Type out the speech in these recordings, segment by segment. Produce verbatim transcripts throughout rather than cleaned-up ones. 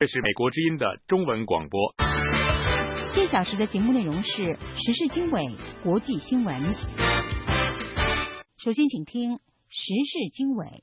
这是美国之音的中文广播。 这小时的节目内容是时事经纬、国际新闻。首先请听时事经纬。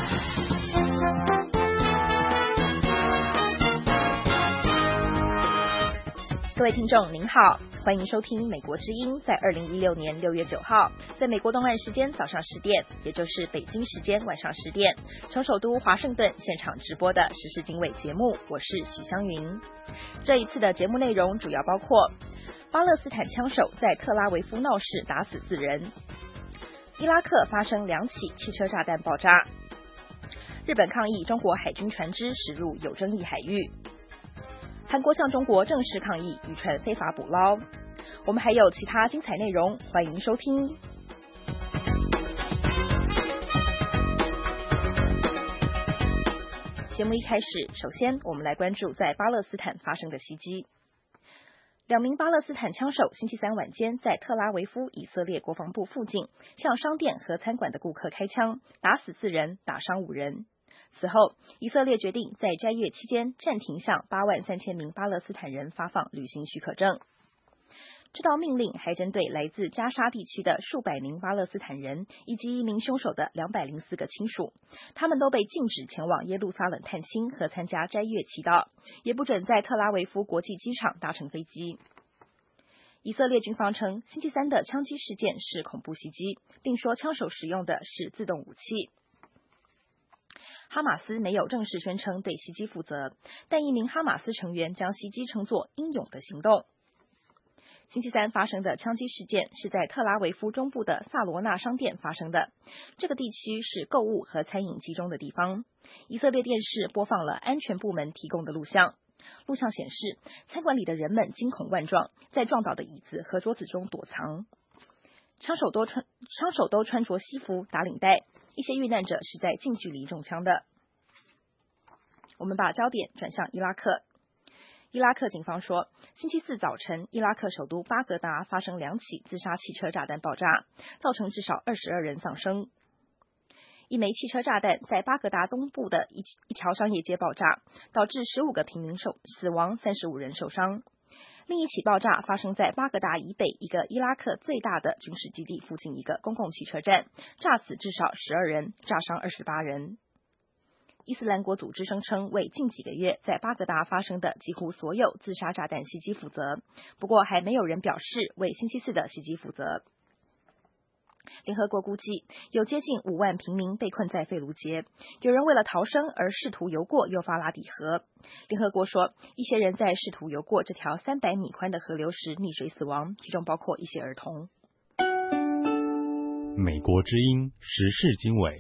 各位听众您好，欢迎收听美国之音在二零一六年六月九号在美国东岸时间早上十点，也就是北京时间晚上十点，从首都华盛顿现场直播的时事经纬节目，我是许湘云。这一次的节目内容主要包括巴勒斯坦枪手在特拉维夫闹事打死四人，伊拉克发生两起汽车炸弹爆炸，日本抗议中国海军船只驶入有争议海域，韩国向中国正式抗议渔船非法捕捞。我们还有其他精彩内容，欢迎收听。节目一开始，首先我们来关注在巴勒斯坦发生的袭击。两名巴勒斯坦枪手星期三晚间在特拉维夫以色列国防部附近向商店和餐馆的顾客开枪，打死四人，打伤五人。此后，以色列决定在斋月期间暂停向八万三千名巴勒斯坦人发放旅行许可证。这道命令还针对来自加沙地区的数百名巴勒斯坦人以及一名凶手的两百零四个亲属，他们都被禁止前往耶路撒冷探亲和参加斋月祈祷，也不准在特拉维夫国际机场搭乘飞机。以色列军方称，星期三的枪击事件是恐怖袭击，并说枪手使用的是自动武器。哈马斯没有正式宣称对袭击负责，但一名哈马斯成员将袭击称作英勇的行动。星期三发生的枪击事件是在特拉维夫中部的萨罗纳商店发生的，这个地区是购物和餐饮集中的地方。以色列电视播放了安全部门提供的录像，录像显示餐馆里的人们惊恐万状，在撞倒的椅子和桌子中躲藏。枪手都穿枪手都穿着西服打领带，一些遇难者是在近距离中枪的。我们把焦点转向伊拉克。伊拉克警方说，星期四早晨，伊拉克首都巴格达发生两起自杀汽车炸弹爆炸，造成至少二十二人丧生。一枚汽车炸弹在巴格达东部的一一条商业街爆炸，导致十五个平民受死亡，三十五人受伤。另一起爆炸发生在巴格达以北一个伊拉克最大的军事基地附近一个公共汽车站，炸死至少十二人，炸伤二十八人。伊斯兰国组织声称为近几个月在巴格达发生的几乎所有自杀炸弹袭击负责，不过还没有人表示为星期四的袭击负责。联合国估计有接近五万平民被困在费卢杰，有人为了逃生而试图游过幼发拉底河。联合国说，一些人在试图游过这条三百米宽的河流时溺水死亡，其中包括一些儿童。 美国之音时事经纬。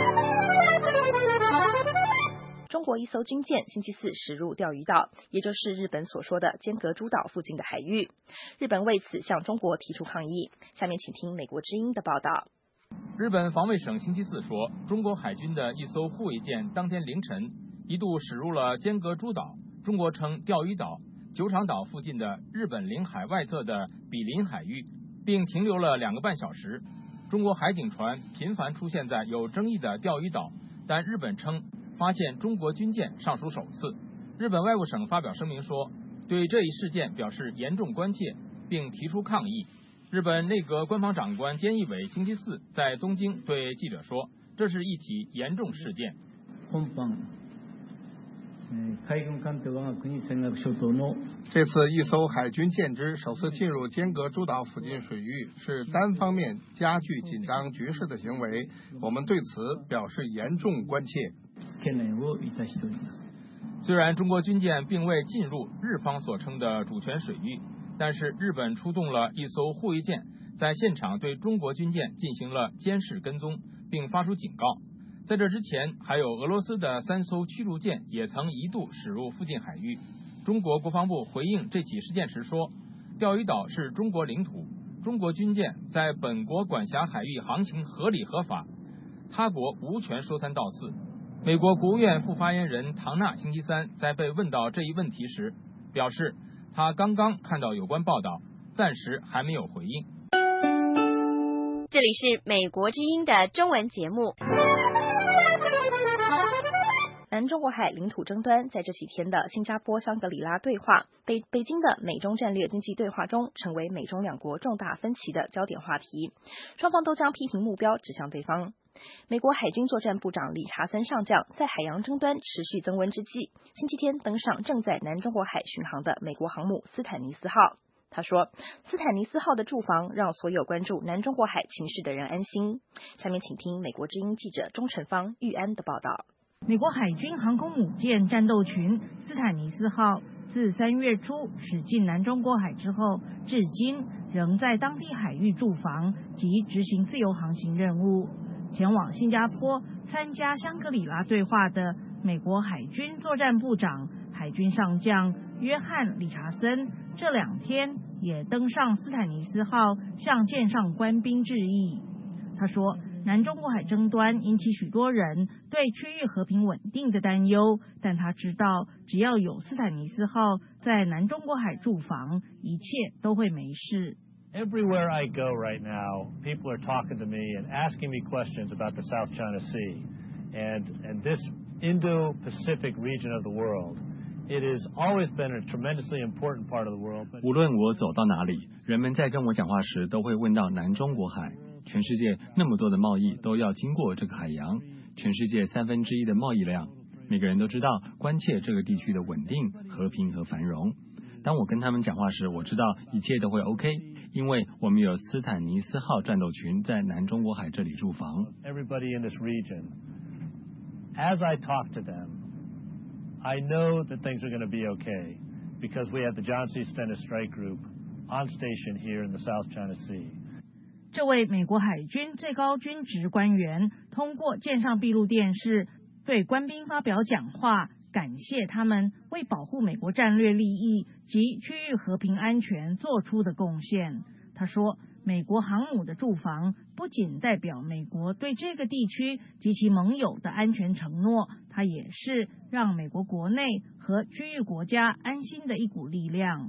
中国一艘军舰星期四驶入钓鱼岛，也就是日本所说的尖阁诸岛附近的海域。日本为此向中国提出抗议。下面请听美国之音的报道。 日本防卫省星期四说，中国海军的一艘护卫舰当天凌晨一度驶入了尖阁诸岛，中国称钓鱼岛、九场岛附近的日本领海外侧的比邻海域，并停留了两个半小时。中国海警船频繁出现在有争议的钓鱼岛，但日本称发现中国军舰尚属首次。日本外务省发表声明说，对这一事件表示严重关切，并提出抗议。日本内阁官房长官菅义伟星期四在东京对记者说，这是一起严重事件。 这次一艘海军舰只首次进入尖阁诸岛附近水域，是单方面加剧紧张局势的行为，我们对此表示严重关切。 虽然中国军舰并未进入日方所称的主权水域，但是日本出动了一艘护卫舰，在现场对中国军舰进行了监视跟踪，并发出警告。在这之前，还有俄罗斯的三艘驱逐舰也曾一度驶入附近海域。中国国防部回应这起事件时说，钓鱼岛是中国领土，中国军舰在本国管辖海域航行合理合法，他国无权说三道四。美国国务院副发言人唐纳星期三在被问到这一问题时表示，他刚刚看到有关报道，暂时还没有回应。 这里是美国之音的中文节目。 南中国海领土争端在这几天的新加坡香格里拉对话，北北京的美中战略经济对话中，成为美中两国重大分歧的焦点话题。双方都将批评目标指向对方。美国海军作战部长理查森上将在海洋争端持续增温之际，星期天登上正在南中国海巡航的美国航母斯坦尼斯号。他说，斯坦尼斯号的驻防让所有关注南中国海情势的人安心。下面请听美国之音记者钟成芳、玉安的报道。 美国海军航空母舰战斗群斯坦尼斯号自三月初驶进南中国海之后，至今仍在当地海域驻防及执行自由航行任务。前往新加坡参加香格里拉对话的美国海军作战部长海军上将约翰·理查森这两天也登上斯坦尼斯号向舰上官兵致意。他说，南中国海争端引起许多人对区域和平稳定的担忧，但他知道只要有斯坦尼斯号在南中国海驻防，一切都会没事。 Everywhere I go right now, people are talking to me and asking me questions about the South China Sea and, and this Indo-Pacific region of the world. It has always been a tremendously important part of the world. 无论我走到哪里，人们在跟我讲话时都会问到南中国海。全世界那么多的贸易都要经过这个海洋，全世界三分之一的贸易量，每个人都知道关切这个地区的稳定、和平和繁荣。当我跟他们讲话时，我知道一切都会 OK， 因为我们有斯坦尼斯号战斗群在南中国海这里驻防。 Everybody in this region, as I talk to them, I know that things are going to be okay because we have the John C. Stennis Strike Group on station here in the South China Sea. 这位美国海军最高军职官员通过舰上闭路电视对官兵发表讲话，感谢他们为保护美国战略利益及区域和平安全做出的贡献。他说，美国航母的驻防不仅代表美国对这个地区及其盟友的安全承诺，它也是让美国国内和区域国家安心的一股力量。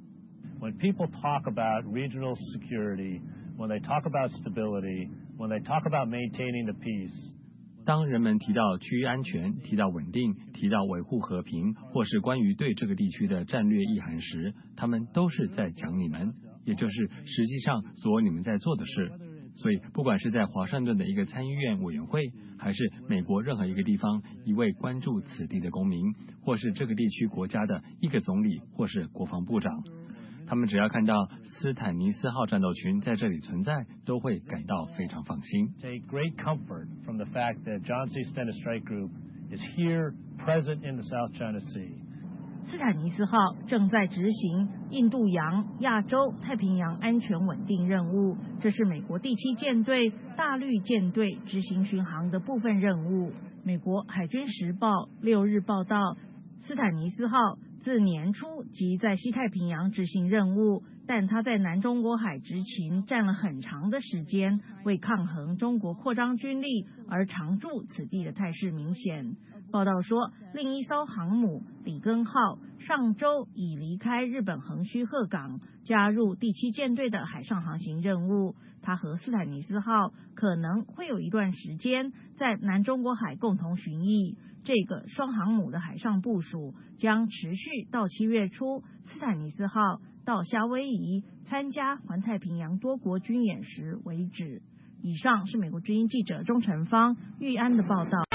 When people talk about regional security, when they talk about stability, when they talk about maintaining the peace, 当人们提到区域安全、提到稳定、提到维护和平，或是关于对这个地区的战略意涵时，他们都是在讲你们，也就是实际上所有你们在做的事。所以不管是在华盛顿的一个参议院委员会，还是美国任何一个地方一位关注此地的公民，或是这个地区国家的一个总理或是国防部长，他们只要看到斯坦尼斯号战斗群在这里存在，都会感到非常放心。 Take great comfort from the fact that John C. Stennis Strike Group is here, present in the South China Sea. 斯坦尼斯号正在执行印度洋、亚洲、太平洋安全稳定任务，这是美国第七舰队大绿舰队执行巡航的部分任务。美国海军时报六日报道，斯坦尼斯号自年初即在西太平洋执行任务，但他在南中国海执勤占了很长的时间，为抗衡中国扩张军力而常驻此地的态势明显。报道说，另一艘航母里根号上周已离开日本横须贺港，加入第七舰队的海上航行任务。它和斯坦尼斯号可能会有一段时间在南中国海共同巡弋。这个双航母的海上部署将持续到七月初，斯坦尼斯号到夏威夷参加环太平洋多国军演时为止。以上是美国之音记者钟成芳、玉安的报道。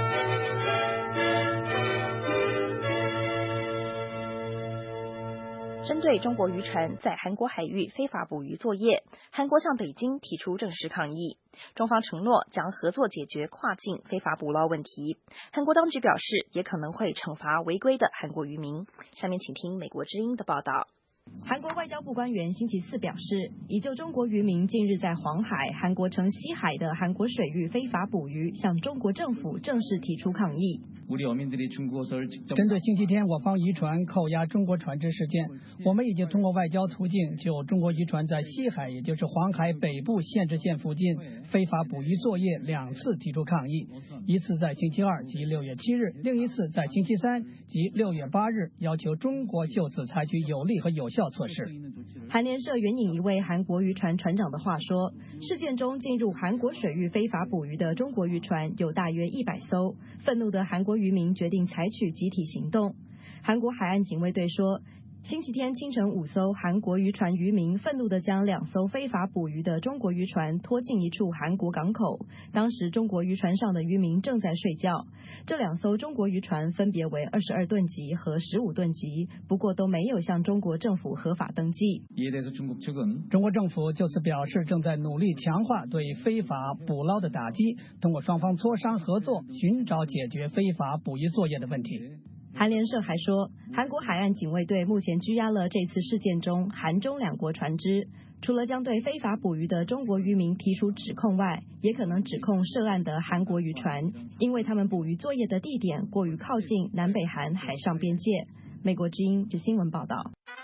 针对中国渔船在韩国海域非法捕鱼作业，韩国向北京提出正式抗议。中方承诺将合作解决跨境非法捕捞问题。韩国当局表示，也可能会惩罚违规的韩国渔民。下面请听美国之音的报道。 韩国外交部官员星期四表示，已就中国渔民近日在黄海、韩国城西海的韩国水域非法捕鱼，向中国政府正式提出抗议。 针对星期天我方渔船扣押中国船只事件，我们已经通过外交途径就中国渔船在西海，也就是黄海北部限制线附近非法捕鱼作业两次提出抗议，一次在星期二及六月七日，另一次在星期三及六月八日，要求中国就此采取有力和有效措施。 韩联社援引一位韩国渔船船长的话说，事件中进入韩国水域非法捕鱼的中国渔船有大约一百艘，愤怒的韩国渔民决定采取集体行动。韩国海岸警卫队说，星期天清晨，五艘韩国渔船渔民愤怒地将两艘非法捕鱼的中国渔船拖进一处韩国港口。当时，中国渔船上的渔民正在睡觉。这两艘中国渔船分别为二十二吨级和十五吨级，不过都没有向中国政府合法登记。 中国政府就此表示，正在努力强化对非法捕捞的打击，通过双方磋商合作，寻找解决非法捕鱼作业的问题。 韩联社还说，韩国海岸警卫队目前拘押了这次事件中韩中两国船只，除了将对非法捕鱼的中国渔民提出指控外，也可能指控涉案的韩国渔船，因为他们捕鱼作业的地点过于靠近南北韩海上边界。美国之音之新闻报道。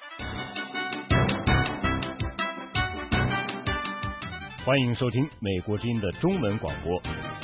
欢迎收听美国之音的中文广播。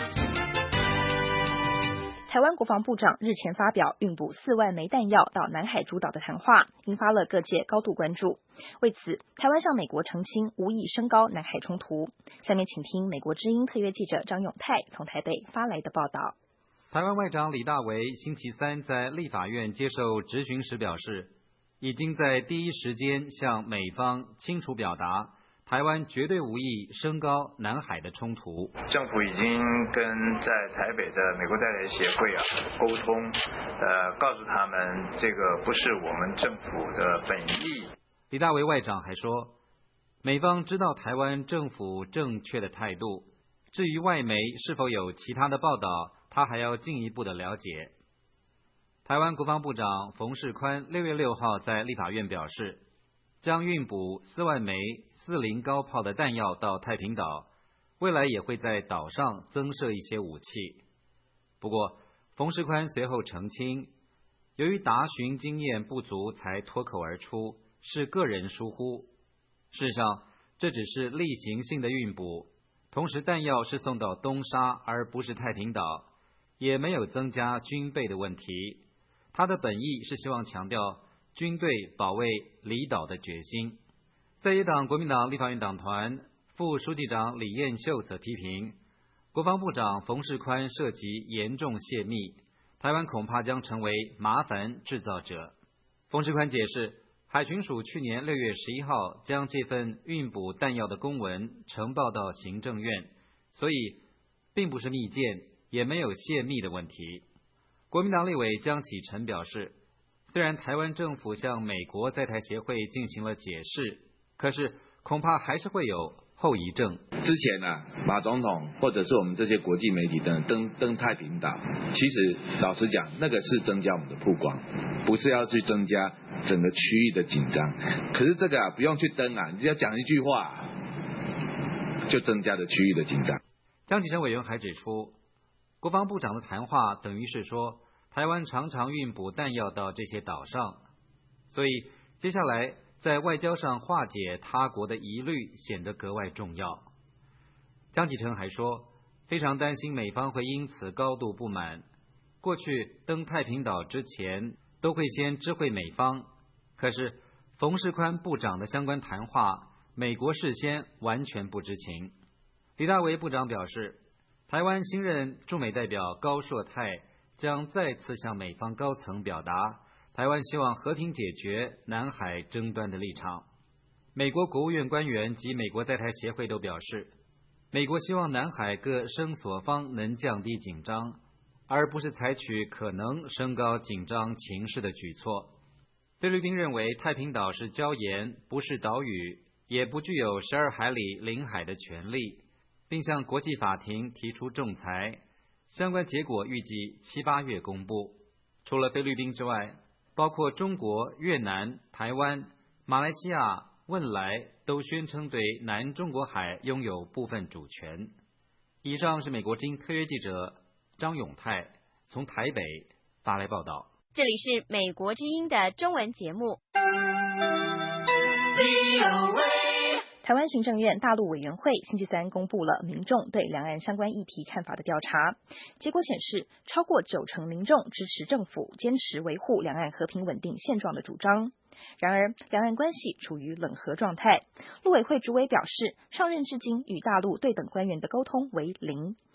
台湾国防部长日前发表运补四万枚弹药到南海诸岛的谈话，引发了各界高度关注。为此，台湾向美国澄清无意升高南海冲突。下面请听美国之音特约记者张永泰从台北发来的报道。 台湾外长李大为星期三在立法院接受质询时表示，已经在第一时间向美方清楚表达，台湾绝对无意升高南海的冲突。 政府已经跟在台北的美国在台协会啊沟通，呃，告诉他们这个不是我们政府的本意。 李大为外长还说，美方知道台湾政府正确的态度，至于外媒是否有其他的报道，他还要进一步的了解。台湾国防部长冯世宽六月六号在立法院表示，将运补四万枚四零高炮的弹药到太平岛，未来也会在岛上增设一些武器。不过，冯世宽随后澄清，由于答询经验不足才脱口而出，是个人疏忽。事实上，这只是例行性的运补，同时弹药是送到东沙而不是太平岛，也没有增加军备的问题。他的本意是希望强调军队保卫离岛的决心。在野党国民党立法院党团副书记长李彦秀则批评，国防部长冯世宽涉及严重泄密，台湾恐怕将成为麻烦制造者。冯世宽解释，海巡署去年六月十一号将这份运补弹药的公文呈报到行政院，所以并不是密件，也没有泄密的问题。国民党立委江启臣表示，虽然台湾政府向美国在台协会进行了解释，可是恐怕还是会有后遗症。 之前呢、啊，马总统或者是我们这些国际媒体等登登太平岛，其实老实讲，那个是增加我们的曝光，不是要去增加整个区域的紧张。可是这个啊，不用去登啊，你只要讲一句话，就增加了区域的紧张。 江启臣委员还指出，国防部长的谈话等于是说，台湾常常运补弹药到这些岛上，所以接下来在外交上化解他国的疑虑显得格外重要。江启臣还说，非常担心美方会因此高度不满。过去登太平岛之前都会先知会美方，可是冯世宽部长的相关谈话，美国事先完全不知情。李大为部长表示，台湾新任驻美代表高硕泰将再次向美方高层表达台湾希望和平解决南海争端的立场。美国国务院官员及美国在台协会都表示，美国希望南海各声索方能降低紧张，而不是采取可能升高紧张情势的举措。菲律宾认为太平岛是礁岩，不是岛屿，也不具有十二海里领海的权利，并向国际法庭提出仲裁，相关结果预计七八月公布。除了菲律宾之外，包括中国、越南、台湾、马来西亚、汶莱都宣称对南中国海拥有部分主权。以上是美国之音特约记者张永泰从台北发来报道。 这里是美国之音的中文节目。 台湾行政院大陆委员会星期三公布了民众对两岸相关议题看法的调查，结果显示，超过九成民众支持政府坚持维护两岸和平稳定现状的主张。然而，两岸关系处于冷和状态。陆委会主委表示，上任至今与大陆对等官员的沟通为零。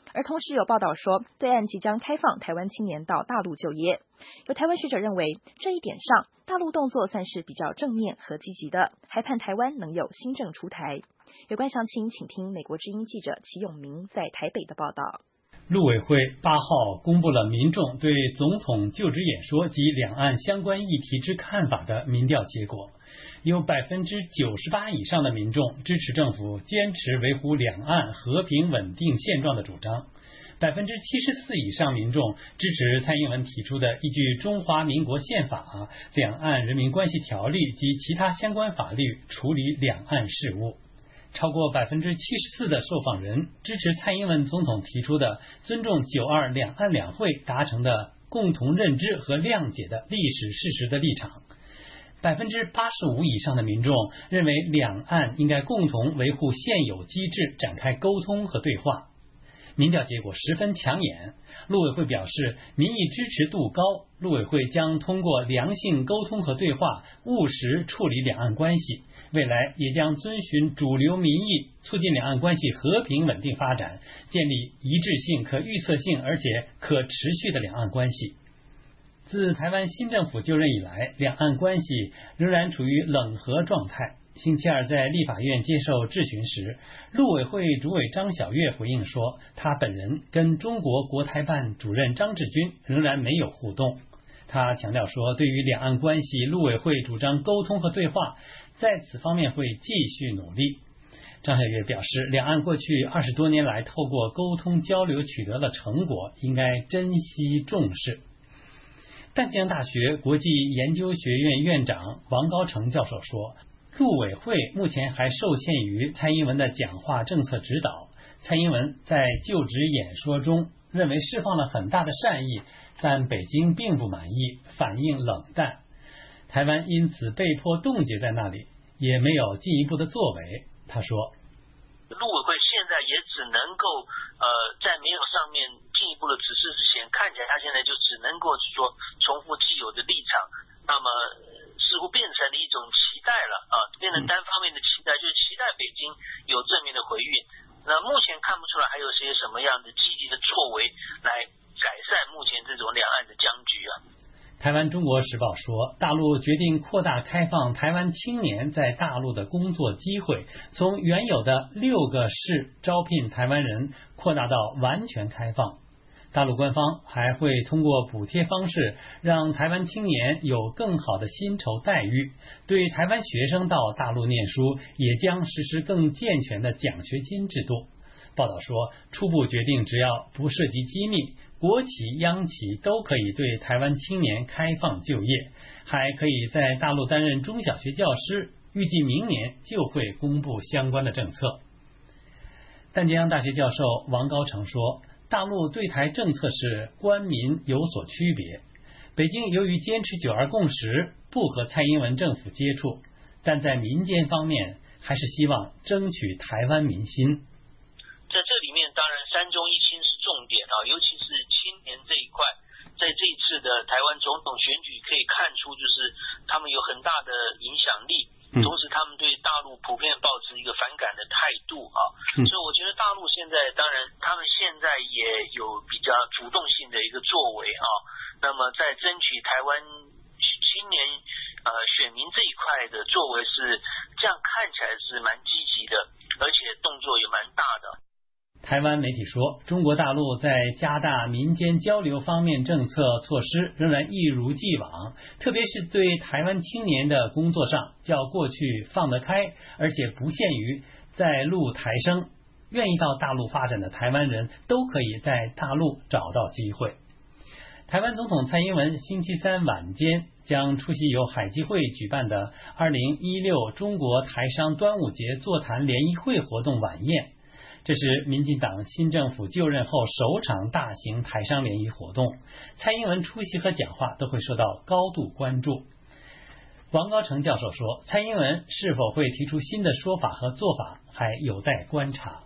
而同时有报道说，对岸即将开放台湾青年到大陆就业。有台湾学者认为，这一点上，大陆动作算是比较正面和积极的，还盼台湾能有新政出台。有关详情，请听美国之音记者齐永明在台北的报道。 陆委会八号公布了民众对总统就职演说及两岸相关议题之看法的民调结果，有百分之九十八以上的民众支持政府坚持维护两岸和平稳定现状的主张，百分之七十四以上民众支持蔡英文提出的依据中华民国宪法、两岸人民关系条例及其他相关法律处理两岸事务。超过百分之七十四的受访人支持蔡英文总统提出的尊重九二两岸两会达成的共同认知和谅解的历史事实的立场。百分之八十五以上的民众认为两岸应该共同维护现有机制，展开沟通和对话。民调结果十分抢眼，陆委会表示民意支持度高，陆委会将通过良性沟通和对话，务实处理两岸关系，未来也将遵循主流民意，促进两岸关系和平稳定发展，建立一致性、可预测性而且可持续的两岸关系。自台湾新政府就任以来，两岸关系仍然处于冷和状态。星期二在立法院接受质询时，陆委会主委张晓月回应说，他本人跟中国国台办主任张志军仍然没有互动。他强调说，对于两岸关系，陆委会主张沟通和对话，在此方面会继续努力。张晓月表示，两岸过去二十多年来透过沟通交流取得了成果，应该珍惜重视。淡江大学国际研究学院院长王高成教授说，陆委会目前还受限于蔡英文的讲话政策指导，蔡英文在就职演说中认为释放了很大的善意，但北京并不满意，反应冷淡，台湾因此被迫冻结在那里，也没有进一步的作为。他说， 陆委会现在也只能够呃，在没有上面进一步的指示之前，看起来他现在就只能够说重复既有的立场，那么似乎变成了一种期待了啊，变成单方面的期待，就是期待北京有正面的回应。那目前看不出来还有些什么样的积极的作为来改善目前这种两岸的僵局啊。 台湾中国时报说，大陆决定扩大开放台湾青年在大陆的工作机会，从原有的六个市招聘台湾人扩大到完全开放。大陆官方还会通过补贴方式让台湾青年有更好的薪酬待遇，对台湾学生到大陆念书也将实施更健全的奖学金制度。报道说，初步决定只要不涉及机密，国企、央企都可以对台湾青年开放就业，还可以在大陆担任中小学教师，预计明年就会公布相关的政策。淡江大学教授王高成说，大陆对台政策是官民有所区别，北京由于坚持九二共识，不和蔡英文政府接触，但在民间方面还是希望争取台湾民心。 在这里面当然三中一轻是重点啊，尤其是青年这一块，在这一次的台湾总统选举可以看出，就是他们有很大的影响力，同时他们对大陆普遍抱持一个反感的态度啊，所以我觉得大陆现在当然他们现在也有比较主动性的一个作为啊，那么在争取台湾青年呃选民这一块的作为是这样看起来是蛮积极的，而且动作也蛮大的。 台湾媒体说，中国大陆在加大民间交流方面政策措施仍然一如既往，特别是对台湾青年的工作上较过去放得开，而且不限于在陆台生，愿意到大陆发展的台湾人都可以在大陆找到机会。台湾总统蔡英文星期三晚间将出席由海基会举办的二零一六中国台商端午节座谈联谊会活动晚宴，这是民进党新政府就任后首场大型台商联谊活动，蔡英文出席和讲话都会受到高度关注。王高成教授说，蔡英文是否会提出新的说法和做法还有待观察。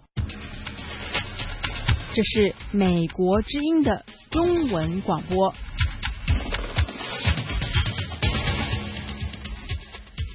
这是美国之音的中文广播。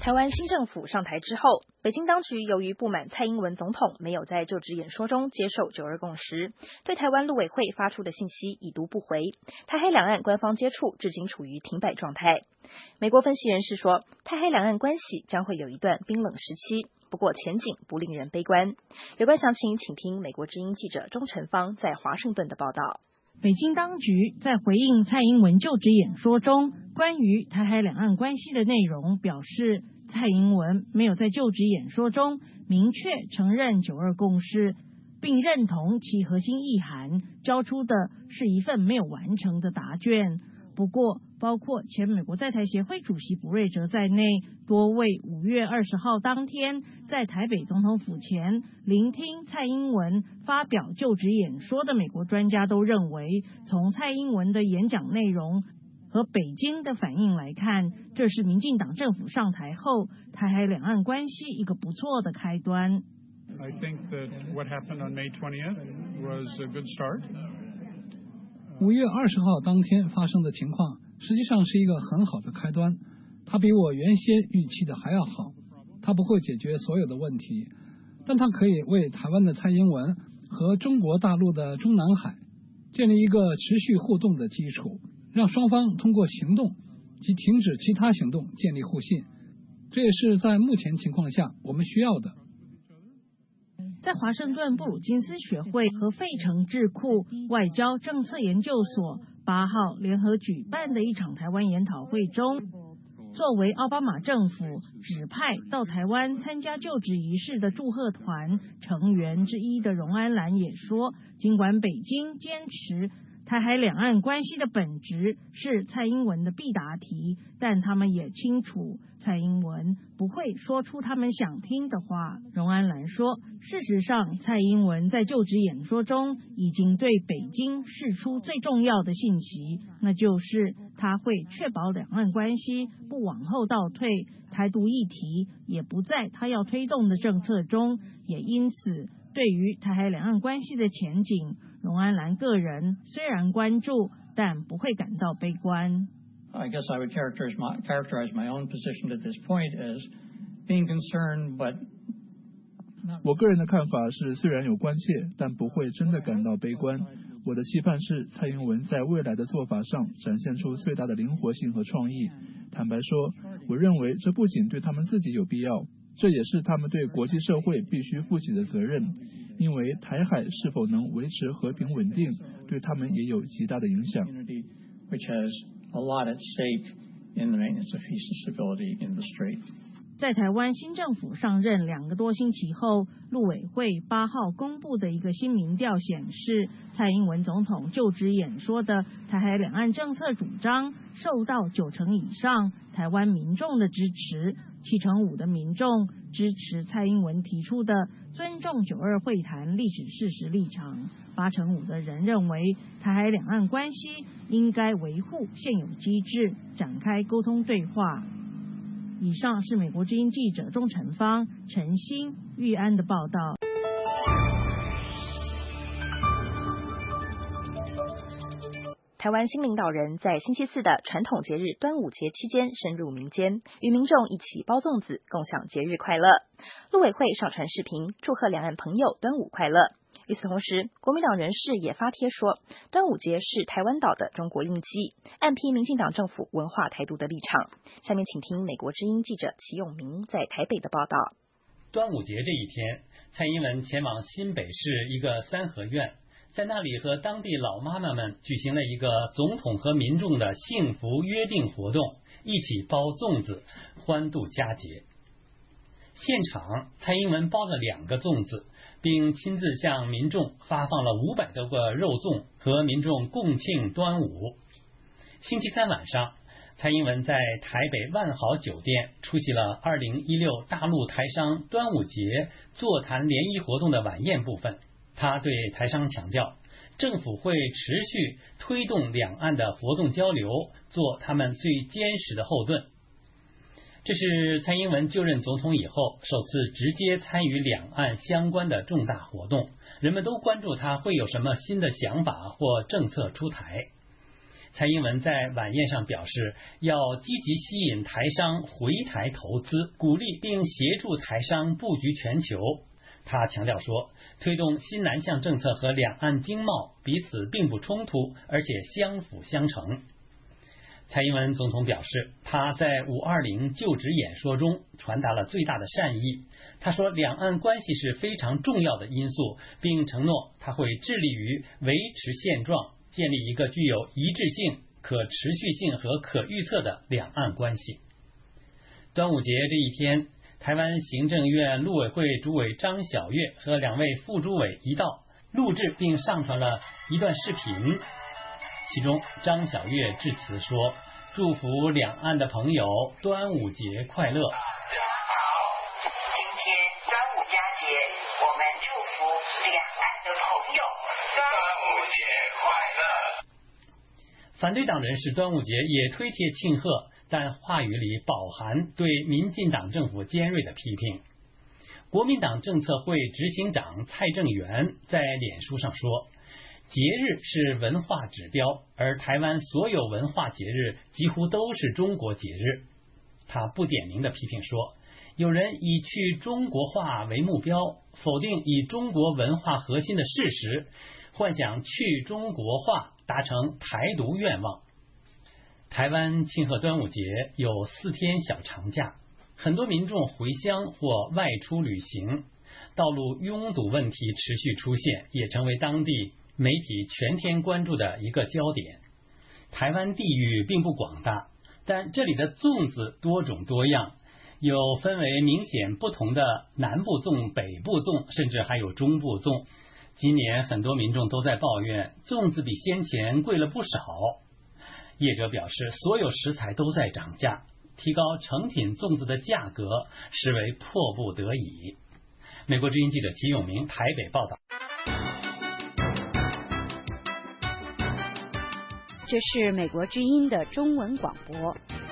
台湾新政府上台之后，北京当局由于不满蔡英文总统没有在就职演说中接受九二共识，对台湾陆委会发出的信息已读不回，台海两岸官方接触至今处于停摆状态。美国分析人士说，台海两岸关系将会有一段冰冷时期，不过前景不令人悲观。有关详情，请听美国之音记者钟晨芳在华盛顿的报道。 北京当局在回应蔡英文就职演说中关于台海两岸关系的内容表示，蔡英文没有在就职演说中明确承认九二共识，并认同其核心意涵，交出的是一份没有完成的答卷。不过，包括前美国在台协会主席卜瑞哲在内，多位五月二十号当天在台北总统府前聆听蔡英文发表就职演说的美国专家都认为，从蔡英文的演讲内容和北京的反应来看，这是民进党政府上台后台海两岸关系一个不错的开端。 I think that what happened on May twentieth was a good start. 五月二十号当天发生的情况实际上是一个很好的开端，它比我原先预期的还要好。它不会解决所有的问题，但它可以为台湾的蔡英文和中国大陆的中南海建立一个持续互动的基础，让双方通过行动及停止其他行动建立互信，这也是在目前情况下我们需要的。 在华盛顿布鲁金斯学会和费城智库外交政策研究所八号联合举办的一场台湾研讨会中，作为奥巴马政府指派到台湾参加就职仪式的祝贺团成员之一的荣安兰也说，尽管北京坚持台海两岸关系的本质是蔡英文的必答题，但他们也清楚蔡英文不会说出他们想听的话。荣安兰说，事实上蔡英文在就职演说中已经对北京释出最重要的信息，那就是他会确保两岸关系不往后倒退，台独议题也不在他要推动的政策中，也因此对于台海两岸关系的前景，荣安兰个人虽然关注，但不会感到悲观。 I guess I would characterize my, characterize my own position at this point as being concerned, but 我个人的看法是，虽然有关切，但不会真的感到悲观。我的期盼是，蔡英文在未来的做法上展现出最大的灵活性和创意。坦白说，我认为这不仅对他们自己有必要，这也是他们对国际社会必须负起的责任。因为台海是否能维持和平稳定，对他们也有极大的影响。 which has a lot at stake in the maintenance of peace and stability in the strait. 在台湾新政府上任两个多星期后，陆委会八号公布的一个新民调显示，蔡英文总统就职演说的台海两岸政策主张受到九成以上台湾民众的支持，七成五的民众支持蔡英文提出的尊重九二会谈历史事实立场，八成五的人认为台海两岸关系应该维护现有机制，展开沟通对话。以上是美国之音记者钟晨芳、陈欣、玉安的报道。 台湾新领导人在星期四的传统节日端午节期间深入民间，与民众一起包粽子，共享节日快乐。陆委会上传视频，祝贺两岸朋友端午快乐。与此同时，国民党人士也发帖说，端午节是台湾岛的中国印记，暗批民进党政府文化台独的立场。下面请听美国之音记者齐永明在台北的报道。 端午节这一天，蔡英文前往新北市一个三合院，在那里和当地老妈妈们举行了一个总统和民众的幸福约定活动，一起包粽子，欢度佳节。现场，蔡英文包了两个粽子，并亲自向民众发放了五百多个肉粽，和民众共庆端午。星期三晚上，蔡英文在台北万豪酒店出席了二零一六大陆台商端午节座谈联谊活动的晚宴部分。他对台商强调，政府会持续推动两岸的活动交流，做他们最坚实的后盾。这是蔡英文就任总统以后首次直接参与两岸相关的重大活动，人们都关注他会有什么新的想法或政策出台。 蔡英文在晚宴上表示，要积极吸引台商回台投资，鼓励并协助台商布局全球。他强调说，推动新南向政策和两岸经贸彼此并不冲突，而且相辅相成。蔡英文总统表示，他在五二零就职演说中传达了最大的善意。他说，两岸关系是非常重要的因素，并承诺他会致力于维持现状，建立一个具有一致性、可持续性和可预测的两岸关系。端午节这一天，台湾行政院陆委会主委张晓月和两位副主委一道录制并上传了一段视频，其中张晓月致辞说，祝福两岸的朋友端午节快乐。 大家好，今天端午佳节，我们祝福两岸的朋友端午节快乐。 反对党人士端午节也推帖庆贺，但话语里饱含对民进党政府尖锐的批评。国民党政策会执行长蔡正元在脸书上说，节日是文化指标，而台湾所有文化节日几乎都是中国节日。他不点名的批评说，有人以去中国化为目标，否定以中国文化核心的事实，幻想去中国化达成台独愿望。台湾庆贺端午节有四天小长假，很多民众回乡或外出旅行，道路拥堵问题持续出现，也成为当地媒体全天关注的一个焦点。台湾地域并不广大，但这里的粽子多种多样，有分为明显不同的南部粽、北部粽，甚至还有中部粽。今年很多民众都在抱怨粽子比先前贵了不少。业者表示，所有食材都在涨价，提高成品粽子的价格实为迫不得已。美国之音记者齐永明台北报道。 这是美国之音的中文广播。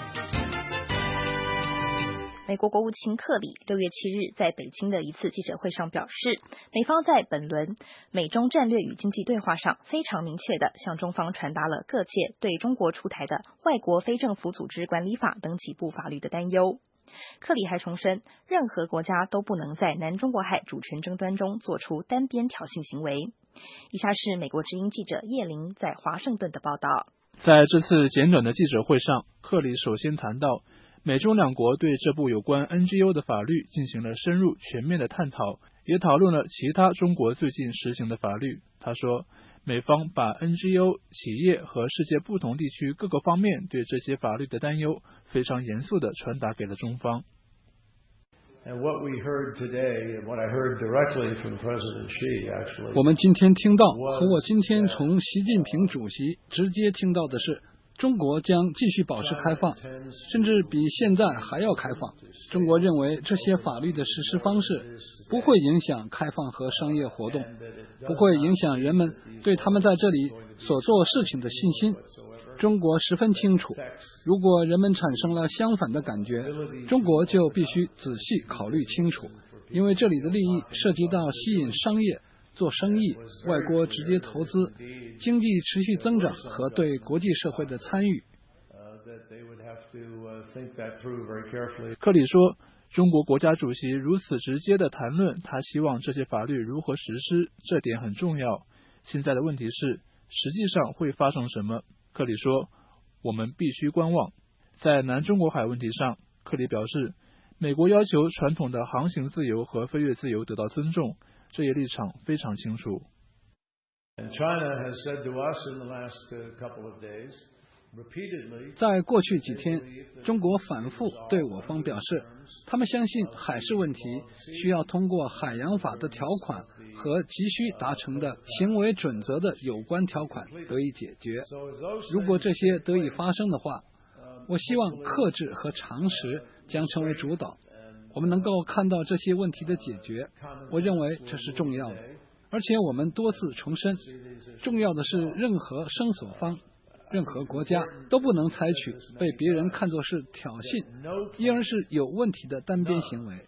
美国国务卿克里六月七日在北京的一次记者会上表示，美方在本轮美中战略与经济对话上非常明确地向中方传达了各界对中国出台的外国非政府组织管理法等几部法律的担忧。克里还重申，任何国家都不能在南中国海主权争端中做出单边挑衅行为。以下是美国之音记者叶玲在华盛顿的报道。 在这次简短的记者会上，克里首先谈到美中两国对这部有关 N G O 的法律进行了深入全面的探讨，也讨论了其他中国最近实行的法律。他说，美方把 N G O 企业和世界不同地区各个方面对这些法律的担忧非常严肃地传达给了中方。 我们今天听到和我今天从习近平主席直接听到的是，中国将继续保持开放，甚至比现在还要开放。中国认为这些法律的实施方式不会影响开放和商业活动，不会影响人们对他们在这里所做事情的信心。中国十分清楚，如果人们产生了相反的感觉，中国就必须仔细考虑清楚，因为这里的利益涉及到吸引商业、做生意、外国直接投资、经济持续增长和对国际社会的参与。 克里说，中国国家主席如此直接地谈论他希望这些法律如何实施，这点很重要。现在的问题是，实际上会发生什么？克里说，我们必须观望。在南中国海问题上，克里表示，美国要求传统的航行自由和飞越自由得到尊重，这一立场非常清楚。 在过去几天，中国反复对我方表示，他们相信海事问题需要通过海洋法的条款和急需达成的行为准则的有关条款得以解决。如果这些得以发生的话，我希望克制和常识将成为主导，我们能够看到这些问题的解决，我认为这是重要的。而且我们多次重申，重要的是任何声索方、任何国家都不能采取被别人看作是挑衅，因而是有问题的单边行为。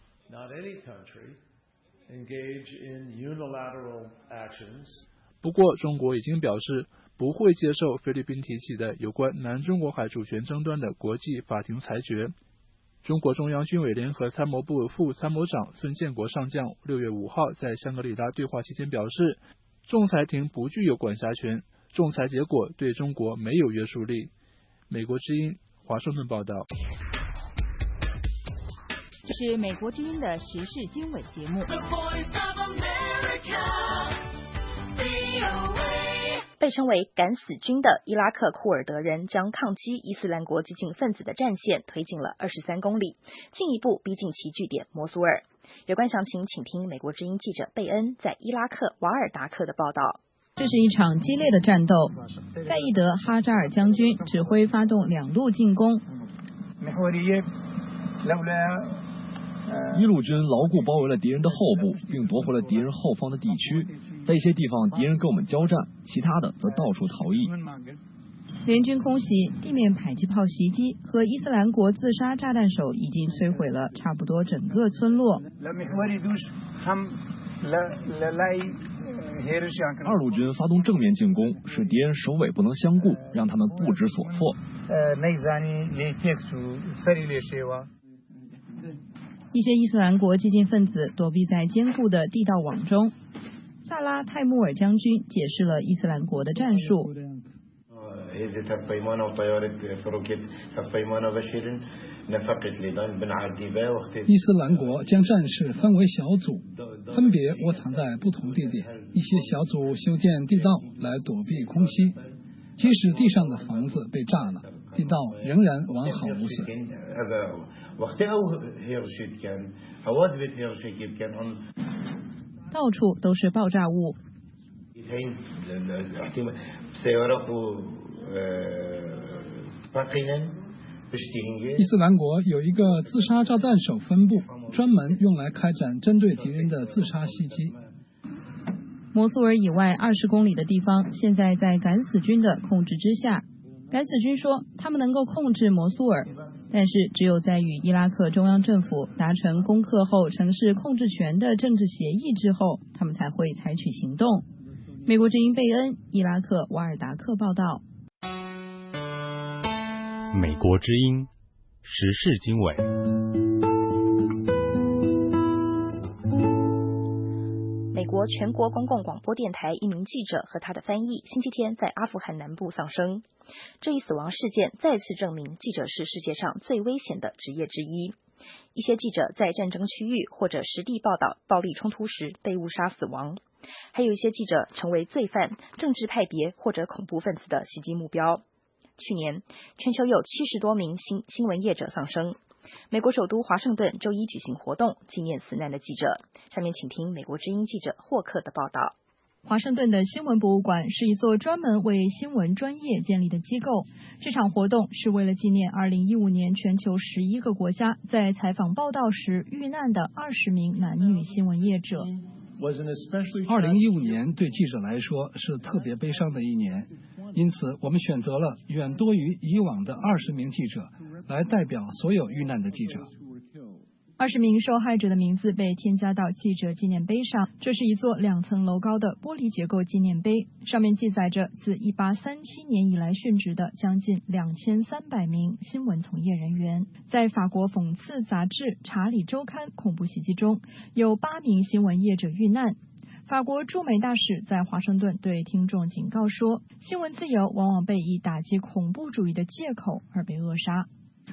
不过，中国已经表示不会接受菲律宾提起的有关南中国海主权争端的国际法庭裁决。中国中央军委联合参谋部副参谋长孙建国上将六月五号在香格里拉对话期间表示，仲裁庭不具有管辖权，仲裁结果对中国没有约束力。美国之音华盛顿报道。 这是美国之音的时事经纬节目。 被称为敢死军的伊拉克库尔德人将抗击伊斯兰国激进分子的战线推进了二十三公里，进一步逼近其据点摩苏尔。有关详情，请听美国之音记者贝恩在伊拉克瓦尔达克的报道。 这是一场激烈的战斗，赛义德·哈扎尔将军指挥发动两路进攻。 一路军牢固包围了敌人的后部，并夺回了敌人后方的地区。在一些地方，敌人跟我们交战，其他的则到处逃逸。 联军空袭、地面迫击炮袭击和伊斯兰国自杀炸弹手已经摧毁了差不多整个村落。 二路军发动正面进攻，使敌人首尾不能相顾，让他们不知所措。 一些伊斯兰国激进分子躲避在坚固的地道网中。萨拉泰穆尔将军解释了伊斯兰国的战术。 伊斯兰国将战士分为小组，分别窝藏在不同地点。一些小组修建地道来躲避空袭，即使地上的房子被炸了，地道仍然完好无损。 到处都是爆炸物。 伊斯兰国有一个自杀炸弹手分部，专门用来开展针对敌人的自杀袭击。 摩苏尔以外二十公里的地方，现在在敢死军的控制之下。敢死军说，他们能够控制摩苏尔，但是只有在与伊拉克中央政府达成攻克后城市控制权的政治协议之后，他们才会采取行动。美国之音贝恩，伊拉克瓦尔达克报道。 美国之音时事经纬。 美国全国公共广播电台一名记者和他的翻译星期天在阿富汗南部丧生。这一死亡事件再次证明记者是世界上最危险的职业之一。一些记者在战争区域或者实地报道暴力冲突时被误杀死亡，还有一些记者成为罪犯、政治派别或者恐怖分子的袭击目标。去年，全球有七十多名新新闻业者丧生。美国首都华盛顿周一举行活动纪念死难的记者。下面请听美国之音记者霍克的报道。 华盛顿的新闻博物馆是一座专门为新闻专业建立的机构。这场活动是为了纪念二零一五年全球十一个国家在采访报道时遇难的二十名男女新闻业者。 二零一五年对记者来说是特别悲伤的一年，因此我们选择了远多于以往的二十名记者来代表所有遇难的记者。 二十名受害者的名字被添加到记者纪念碑上。这是一座两层楼高的玻璃结构纪念碑，上面记载着自一八三七年以来殉职的将近两千三百名新闻从业人员。在法国讽刺杂志《查理周刊》恐怖袭击中，有八名新闻业者遇难。法国驻美大使在华盛顿对听众警告说，新闻自由往往被以打击恐怖主义的借口而被扼杀。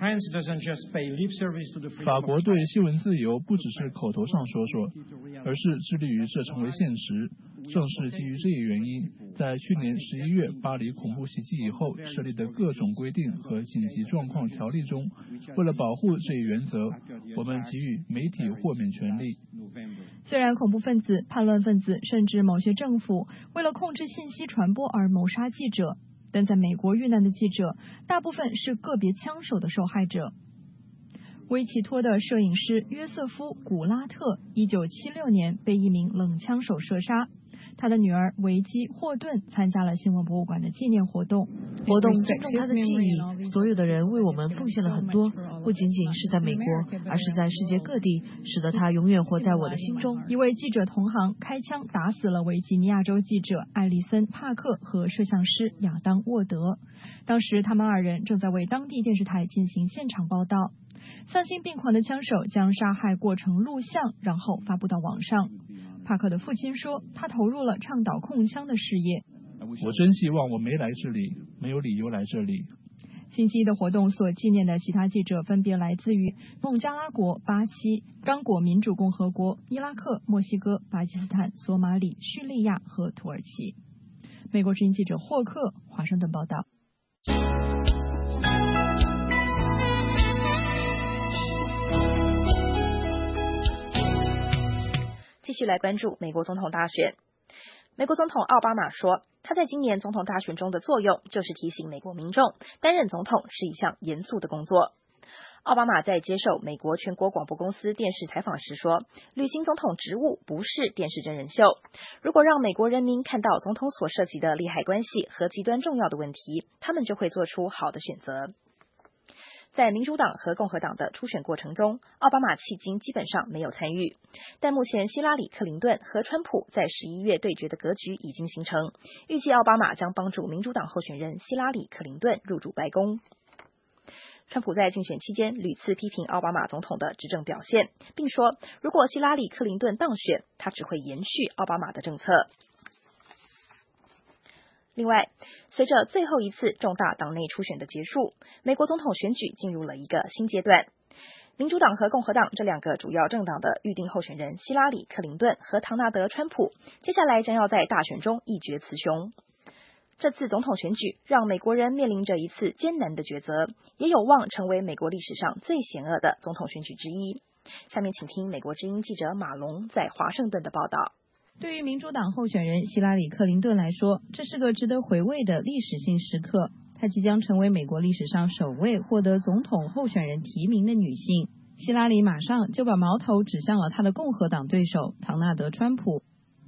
法国对新闻自由不只是口头上说说，而是致力于这成为现实。正是基于这一原因，在去年十一月巴黎恐怖袭击以后设立的各种规定和紧急状况条例中，为了保护这一原则，我们给予媒体豁免权利。 虽然恐怖分子、叛乱分子甚至某些政府为了控制信息传播而谋杀记者，但在美国遇难的记者大部分是个别枪手的受害者。维奇托的摄影师约瑟夫·古拉特一九七六年被一名冷枪手射杀，他的女儿维基·霍顿参加了新闻博物馆的纪念活动。 活动感谢他的记忆，所有的人为我们奉献了很多， 不仅仅是在美国，而是在世界各地，使得他永远活在我的心中。 一位记者同行开枪打死了维吉尼亚州记者艾利森·帕克和摄像师亚当·沃德。当时他们二人正在为当地电视台进行现场报道。丧心病狂的枪手将杀害过程录像，然后发布到网上。帕克的父亲说，他投入了倡导控枪的事业。 我真希望我没来这里，没有理由来这里。 星期一的活动所纪念的其他记者分别来自于孟加拉国、巴西、刚果民主共和国、伊拉克、墨西哥、巴基斯坦、索马里、叙利亚和土耳其。美国之音记者霍克华盛顿报道。 继续来关注美国总统大选。美国总统奥巴马说，他在今年总统大选中的作用就是提醒美国民众，担任总统是一项严肃的工作。奥巴马在接受美国全国广播公司电视采访时说，履行总统职务不是电视真人秀。如果让美国人民看到总统所涉及的利害关系和极端重要的问题，他们就会做出好的选择。在民主党和共和党的初选过程中，奥巴马迄今基本上没有参与。但目前希拉里·克林顿和川普在十一月对决的格局已经形成，预计奥巴马将帮助民主党候选人希拉里·克林顿入主白宫。川普在竞选期间屡次批评奥巴马总统的执政表现，并说如果希拉里·克林顿当选，他只会延续奥巴马的政策。另外，随着最后一次重大党内初选的结束，美国总统选举进入了一个新阶段。民主党和共和党这两个主要政党的预定候选人希拉里·克林顿和唐纳德·川普，接下来将要在大选中一决雌雄。这次总统选举让美国人面临着一次艰难的抉择，也有望成为美国历史上最险恶的总统选举之一。下面请听美国之音记者马龙在华盛顿的报道。 对于民主党候选人希拉里·克林顿来说，这是个值得回味的历史性时刻。她即将成为美国历史上首位获得总统候选人提名的女性。希拉里马上就把矛头指向了她的共和党对手唐纳德·川普。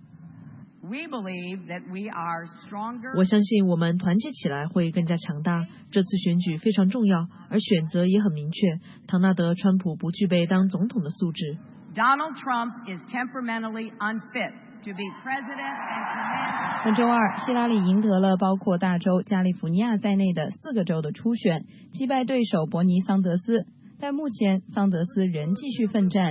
我相信我们团结起来会更加强大。这次选举非常重要，而选择也很明确。唐纳德·川普不具备当总统的素质。 Donald Trump is temperamentally unfit to be president and 本周二，希拉里赢得了包括大州加利福尼亚在内的四个州的初选，击败对手伯尼·桑德斯。但目前，桑德斯仍继续奋战。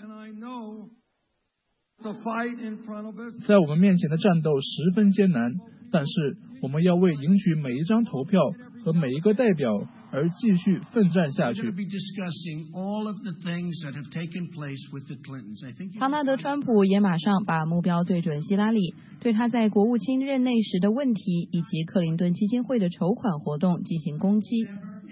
在我们面前的战斗十分艰难，但是我们要为赢取每一张投票和每一个代表而继续奋战下去。 唐纳德·川普也马上把目标对准希拉里，对他在国务卿任内时的问题以及克林顿基金会的筹款活动进行攻击。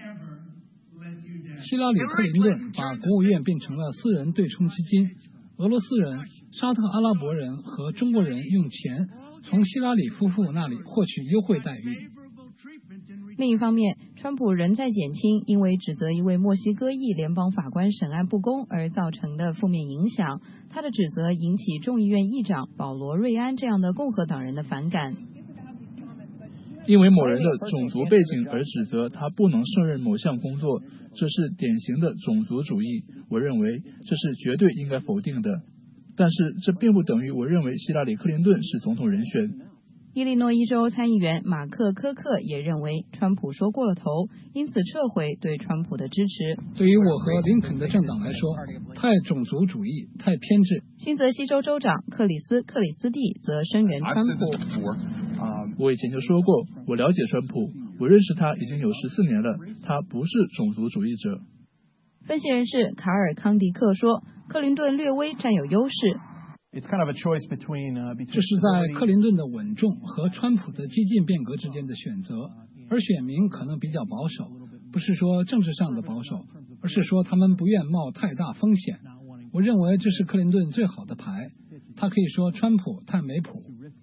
希拉里·克林顿把国务院变成了私人对冲基金，俄罗斯人、沙特阿拉伯人和中国人用钱从希拉里夫妇那里获取优惠待遇。 另一方面，川普仍在减轻因为指责一位墨西哥裔联邦法官审案不公而造成的负面影响。他的指责引起众议院议长保罗·瑞安这样的共和党人的反感。 因为某人的种族背景而指责他不能胜任某项工作，这是典型的种族主义。我认为这是绝对应该否定的。但是这并不等于我认为希拉里·克林顿是总统人选。 伊利诺伊州参议员马克·科克也认为川普说过了头，因此撤回对川普的支持。 对于我和林肯的政党来说，太种族主义，太偏执。 新泽西州州长克里斯·克里斯蒂则声援川普。 我以前就说过，我了解川普，我认识他已经有十四年了，他不是种族主义者。 分析人士卡尔·康迪克说，克林顿略微占有优势。 这是在克林顿的稳重和川普的激进变革之间的选择，而选民可能比较保守，不是说政治上的保守，而是说他们不愿冒太大风险。我认为这是克林顿最好的牌，他可以说川普太没谱。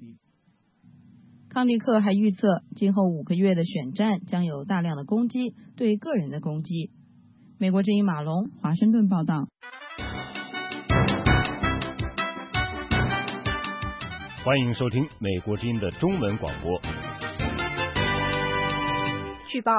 康迪克还预测，今后五个月的选战将有大量的攻击，对个人的攻击。美国之音马龙，华盛顿报道。 欢迎收听美国之音的中文广播。 据报，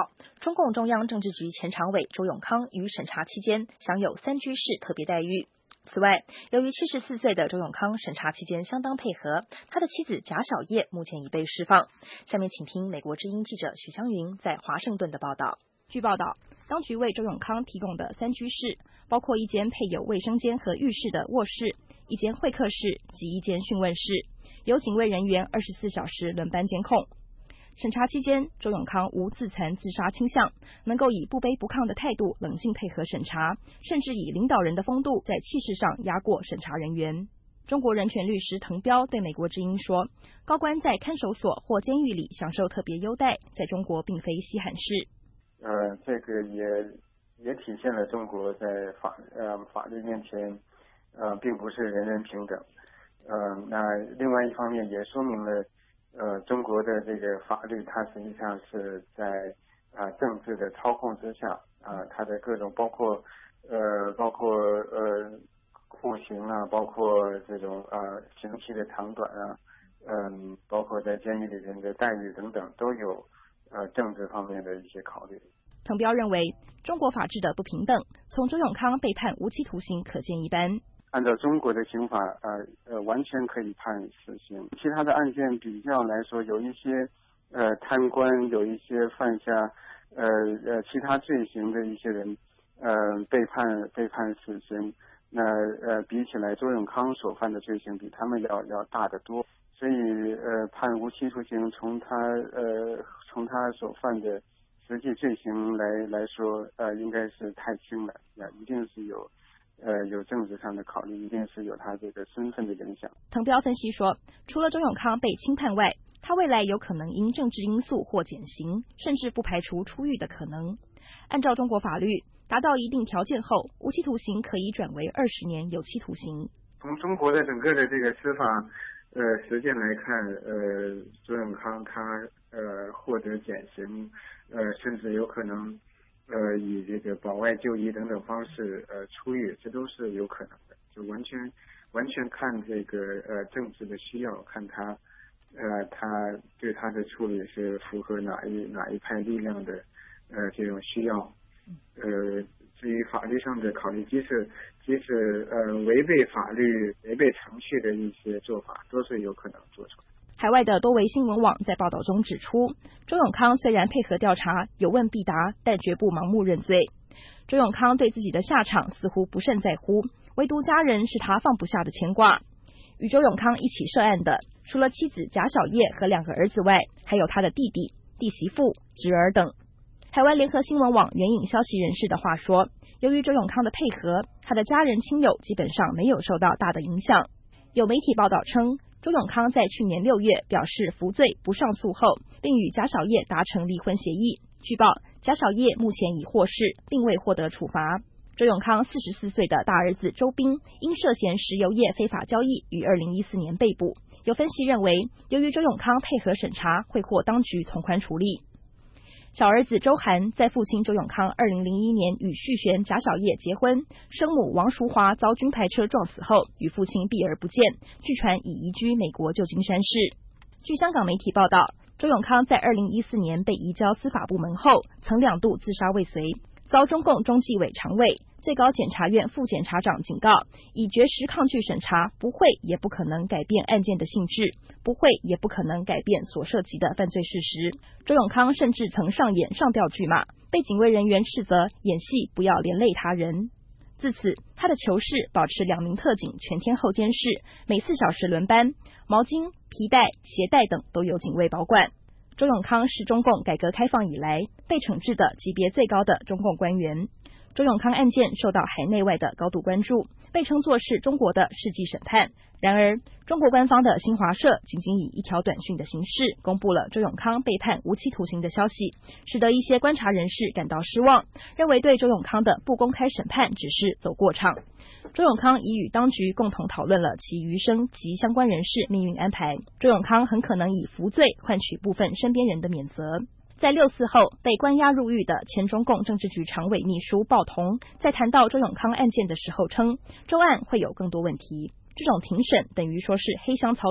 中共中央政治局前常委周永康于审查期间享有三居室特别待遇。此外，由于七十四岁的周永康审查期间相当配合，他的妻子贾小叶目前已被释放。下面请听美国之音记者许湘云在华盛顿的报道。 据报道，当局为周永康提供的三居室包括一间配有卫生间和浴室的卧室、一间会客室及一间讯问室，由警卫人员二十四小时轮班监控。审查期间，周永康无自残自杀倾向，能够以不卑不亢的态度冷静配合审查，甚至以领导人的风度在气势上压过审查人员。中国人权律师滕彪对美国之音说，高官在看守所或监狱里享受特别优待，在中国并非稀罕事。 呃，这个也也体现了中国在法呃法律面前，呃，并不是人人平等。呃，那另外一方面也说明了。呃，中国的这个法律，它实际上是在啊、呃、政治的操控之下啊、呃，它的各种包括呃包括呃酷刑啊，包括这种呃刑期的长短啊，嗯、呃，包括在监狱里面的待遇等等，都有呃政治方面的一些考虑。 滕彪认为，中国法治的不平等，从周永康被判无期徒刑可见一斑。 按照中国的刑法，呃呃，完全可以判死刑。其他的案件比较来说，有一些呃贪官，有一些犯下呃呃其他罪行的一些人，呃被判被判死刑。那呃比起来，周永康所犯的罪行比他们要要大得多。所以呃判无期徒刑，从他呃从他所犯的实际罪行来来说，呃应该是太轻了，那一定是有。呃，有政治上的考虑，一定是有他这个身份的影响。 滕彪分析说，除了周永康被轻判外，他未来有可能因政治因素或减刑，甚至不排除出狱的可能。按照中国法律，达到一定条件后，无期徒刑可以转为二十年有期徒刑。 从中国的整个的这个司法呃实践来看，呃，周永康他呃获得减刑，呃，甚至有可能。呃，以这个保外就医等等方式，呃，出狱，这都是有可能的。就完全完全看这个呃政治的需要，看他呃他对他的处理是符合哪一哪一派力量的呃这种需要。呃，至于法律上的考虑，即使即使呃违背法律、违背程序的一些做法，都是有可能做出来。 海外的多维新闻网在报道中指出，周永康虽然配合调查，有问必答，但绝不盲目认罪。周永康对自己的下场似乎不甚在乎，唯独家人是他放不下的牵挂。与周永康一起涉案的，除了妻子贾小叶和两个儿子外，还有他的弟弟、弟媳妇、侄儿等。台湾联合新闻网援引消息人士的话说，由于周永康的配合，他的家人亲友基本上没有受到大的影响。有媒体报道称，周永康在去年六月表示服罪不上诉后，并与贾小叶达成离婚协议。据报，贾小叶目前已获释，并未获得处罚。周永康四十四岁的大儿子周斌因涉嫌石油业非法交易，于二零一四年被捕。有分析认为，由于周永康配合审查，会获当局从宽处理。小儿子周涵在父亲周永康二零零一年与续弦贾小叶结婚，生母王淑华遭军牌车撞死后，与父亲避而不见，据传已移居美国旧金山市。据香港媒体报道，周永康在二零一四年被移交司法部门后，曾两度自杀未遂，遭中共中纪委常委、最高检察院副检察长警告，以绝食抗拒审查，不会也不可能改变案件的性质，不会也不可能改变所涉及的犯罪事实。周永康甚至曾上演上吊拒骂，被警卫人员斥责演戏不要连累他人。自此，他的囚室保持两名特警全天候监视，每四小时轮班，毛巾、皮带、鞋带等都有警卫保管。周永康是中共改革开放以来被惩治的级别最高的中共官员。周永康案件受到海内外的高度关注，被称作是中国的世纪审判。然而，中国官方的新华社仅仅以一条短讯的形式公布了周永康被判无期徒刑的消息，使得一些观察人士感到失望，认为对周永康的不公开审判只是走过场。周永康已与当局共同讨论了其余生及相关人士命运安排，周永康很可能以服罪换取部分身边人的免责。在六四后被关押入狱的前中共政治局常委秘书鲍同，在谈到周永康案件的时候称，周案会有更多问题，这种庭审等于说是黑箱操作，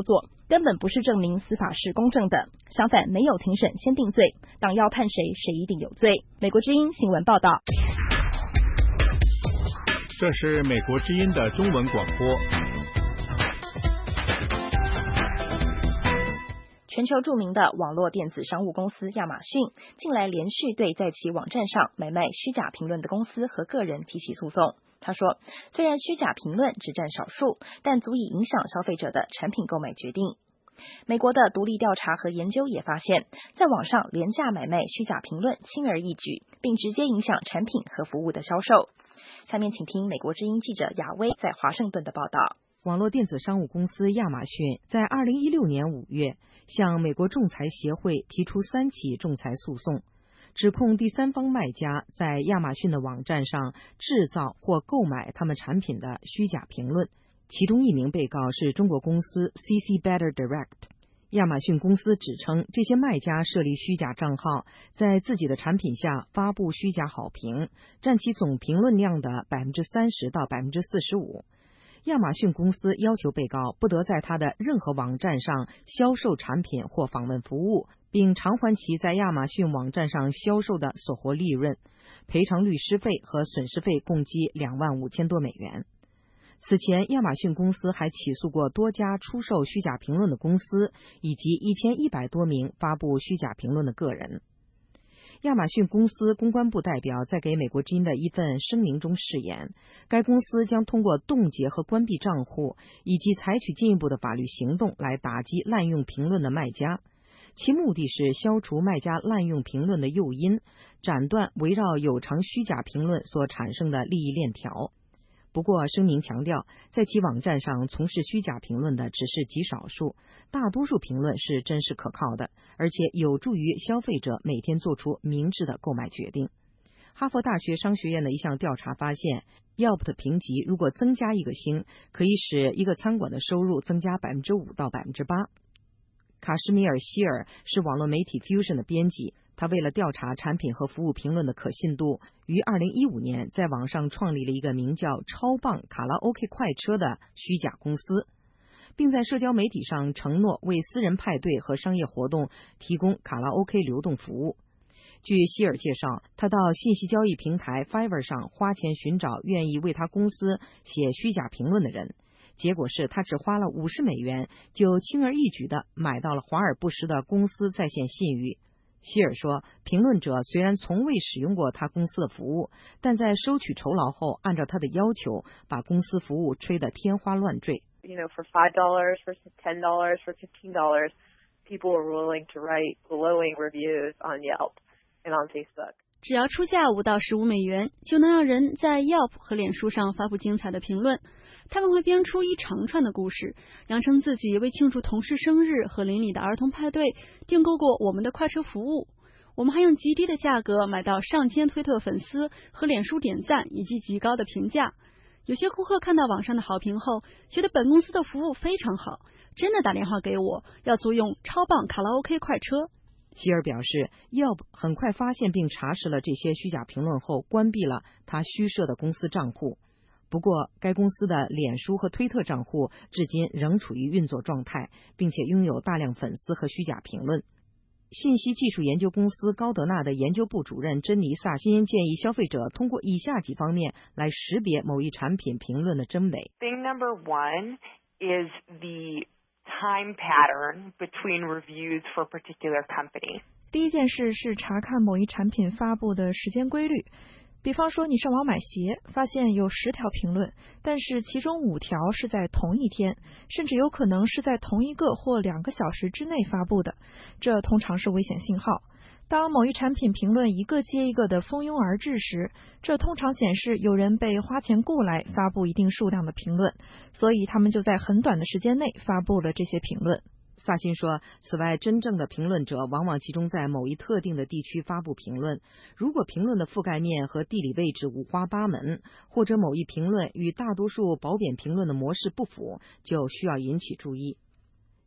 根本不是证明司法是公正的，相反，没有庭审先定罪，党要判谁，谁一定有罪。美国之音新闻报道。 这是美国之音的中文广播。 全球著名的网络电子商务公司亚马逊近来连续对在其网站上买卖虚假评论的公司和个人提起诉讼。他说，虽然虚假评论只占少数，但足以影响消费者的产品购买决定。美国的独立调查和研究也发现，在网上廉价买卖虚假评论轻而易举，并直接影响产品和服务的销售。下面请听美国之音记者雅薇在华盛顿的报道。 网络电子商务公司亚马逊在二零一六年五月向美国仲裁协会提出三起仲裁诉讼，指控第三方卖家在亚马逊的网站上制造或购买他们产品的虚假评论。其中一名被告是中国公司 C C Better Direct。亚马逊公司指称，这些卖家设立虚假账号，在自己的产品下发布虚假好评，占其总评论量的 百分之三十 到 百分之四十五。亚马逊公司要求被告不得在他的任何网站上销售产品或访问服务，并偿还其在亚马逊网站上销售的所获利润，赔偿律师费和损失费共计两万五千多美元。此前，亚马逊公司还起诉过多家出售虚假评论的公司，以及一千一百多名发布虚假评论的个人。亚马逊公司公关部代表在给美国之音的一份声明中誓言，该公司将通过冻结和关闭账户，以及采取进一步的法律行动来打击滥用评论的卖家。其目的是消除卖家滥用评论的诱因，斩断围绕有偿虚假评论所产生的利益链条。不过，声明强调，在其网站上从事虚假评论的只是极少数，大多数评论是真实可靠的，而且有助于消费者每天做出明智的购买决定。哈佛大学商学院的一项调查发现， Yelp 的评级如果增加一个星，可以使一个餐馆的收入增加 百分之五 到 百分之八。卡什米尔·希尔是网络媒体 Fusion 的编辑，他为了调查产品和服务评论的可信度，于二零一五年在网上创立了一个名叫超棒卡拉 OK 快车的虚假公司，并在社交媒体上承诺为私人派对和商业活动提供卡拉 OK 流动服务。据希尔介绍，他到信息交易平台 Fiverr 上花钱寻找愿意为他公司写虚假评论的人，结果是他只花了五十美元就轻而易举地买到了华而不实的公司在线信誉。希尔说，评论者虽然从未使用过他公司的服务，但在收取酬劳后，按照他的要求把公司服务吹得天花乱坠。 You know, for five dollars, for ten dollars, for fifteen dollars, people were willing to write glowing reviews on Yelp and on Facebook. 只要出价五到十五美元，就能让人在 Yelp 和脸书上发布精彩的评论。他们会编出一长串的故事，扬称自己为庆祝同事生日和邻里的儿童派对订购过我们的快车服务。我们还用极低的价格买到上千推特粉丝和脸书点赞以及极高的评价。有些顾客看到网上的好评后，觉得本公司的服务非常好，真的打电话给我，要租用超棒卡拉 OK 快车。 希尔表示 ，Yelp 很快发现并查实了这些虚假评论后，关闭了他虚设的公司账户。不过，该公司的脸书和推特账户至今仍处于运作状态，并且拥有大量粉丝和虚假评论。信息技术研究公司高德纳的研究部主任珍妮萨辛建议消费者通过以下几方面来识别某一产品评论的真伪。 Thing number one is the time pattern between reviews for a particular company. 第一件事是查看某一产品发布的时间规律。比方说，你上网买鞋，发现有十条评论，但是其中五条是在同一天，甚至有可能是在同一个或两个小时之内发布的，这通常是危险信号。当某一产品评论一个接一个的蜂拥而至时，这通常显示有人被花钱雇来发布一定数量的评论，所以他们就在很短的时间内发布了这些评论。 萨辛说，此外，真正的评论者往往集中在某一特定的地区发布评论。如果评论的覆盖面和地理位置五花八门，或者某一评论与大多数褒贬评论的模式不符，就需要引起注意。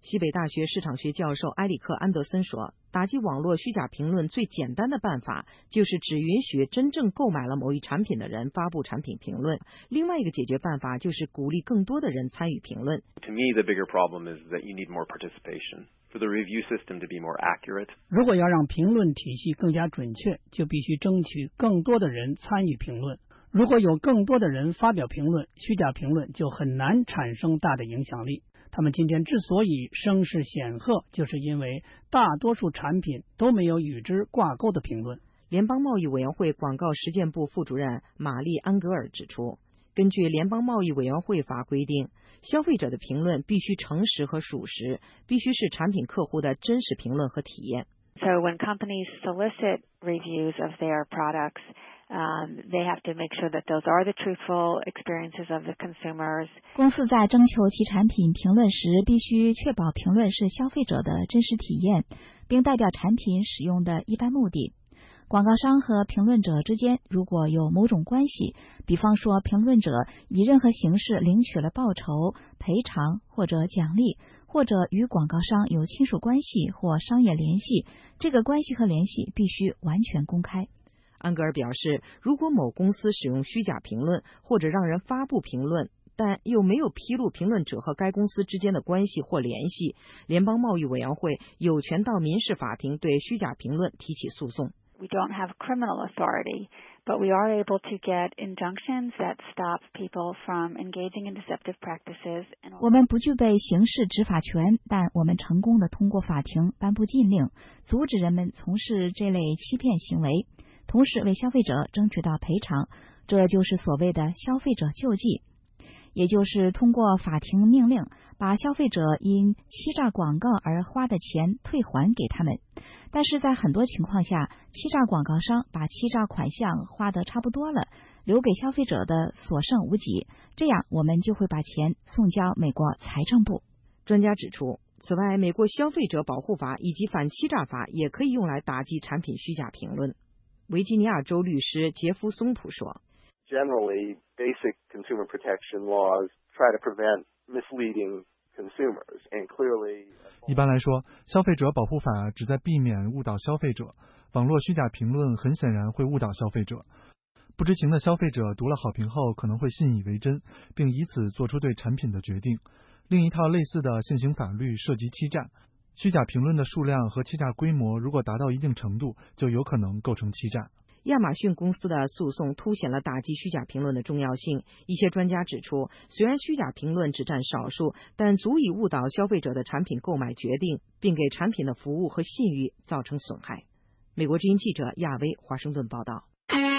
西北大学市场学教授埃里克·安德森说，打击网络虚假评论最简单的办法就是只允许真正购买了某一产品的人发布产品评论。另外一个解决办法就是鼓励更多的人参与评论。 To me, the bigger problem is that you need more participation for the review system to be more accurate. 如果要让评论体系更加准确，就必须争取更多的人参与评论。如果有更多的人发表评论，虚假评论就很难产生大的影响力。他们今天之所以声势显赫，就是因为大多数产品都没有与之挂钩的评论。 联邦贸易委员会广告实践部副主任玛丽·安格尔指出，根据联邦贸易委员会法规定，消费者的评论必须诚实和属实，必须是产品客户的真实评论和体验。 So when companies solicit reviews of their products, Um, they have to make sure that those are the truthful experiences of the consumers. 公司在征求其产品评论时，必须确保评论是消费者的真实体验，并代表产品使用的一般目的。广告商和评论者之间如果有某种关系，比方说评论者以任何形式领取了报酬、赔偿或者奖励，或者与广告商有亲属关系或商业联系，这个关系和联系必须完全公开。 安格尔表示，如果某公司使用虚假评论或者让人发布评论，但又没有披露评论者和该公司之间的关系或联系，联邦贸易委员会有权到民事法庭对虚假评论提起诉讼。 We don't have criminal authority, but we are able to get injunctions that stop people from engaging in deceptive practices. 我们不具备刑事执法权，但我们成功的通过法庭颁布禁令，阻止人们从事这类欺骗行为，同时为消费者争取到赔偿，这就是所谓的消费者救济，也就是通过法庭命令把消费者因欺诈广告而花的钱退还给他们。但是在很多情况下，欺诈广告商把欺诈款项花得差不多了，留给消费者的所剩无几，这样我们就会把钱送交美国财政部。 专家指出，此外，美国消费者保护法以及反欺诈法也可以用来打击产品虚假评论。维吉尼亚州律师杰夫·松普说 Generally, basic consumer protection laws try to prevent misleading consumers, and clearly... 一般来说，消费者保护法旨在避免误导消费者。网络虚假评论很显然会误导消费者。不知情的消费者读了好评后可能会信以为真，并以此做出对产品的决定。另一套类似的现行法律涉及欺诈。虚假评论的数量和欺诈规模如果达到一定程度，就有可能构成欺诈。 亚马逊公司的诉讼凸显了打击虚假评论的重要性。一些专家指出，虽然虚假评论只占少数，但足以误导消费者的产品购买决定，并给产品的服务和信誉造成损害。美国之音记者亚薇华盛顿报道。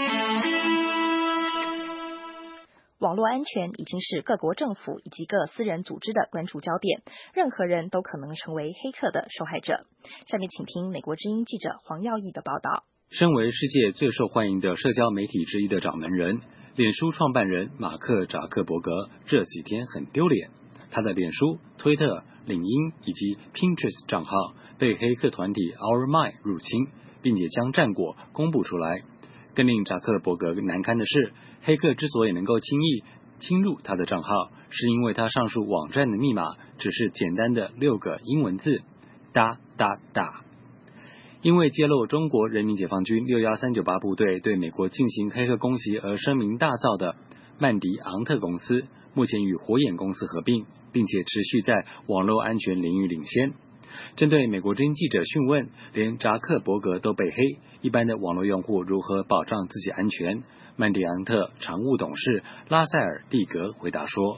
网络安全已经是各国政府以及各私人组织的关注焦点，任何人都可能成为黑客的受害者。下面请听美国之音记者黄耀义的报道。 身为世界最受欢迎的社交媒体之一的掌门人，脸书创办人马克·扎克伯格这几天很丢脸。他的脸书、推特、领英以及 Pinterest 账号被黑客团体 Our Mind 入侵，并且将战果公布出来。更令扎克伯格难堪的是，黑客之所以能够轻易侵入他的账号，是因为他上述网站的密码只是简单的六个英文字，哒哒哒。因为揭露中国人民解放军六一三九八部队对美国进行黑客攻击而声名大噪的曼迪昂特公司，目前与火眼公司合并，并且持续在网络安全领域领先。针对美国之音记者讯问，连扎克伯格都被黑，一般的网络用户如何保障自己安全？曼迪昂特常务董事拉塞尔·蒂格回答说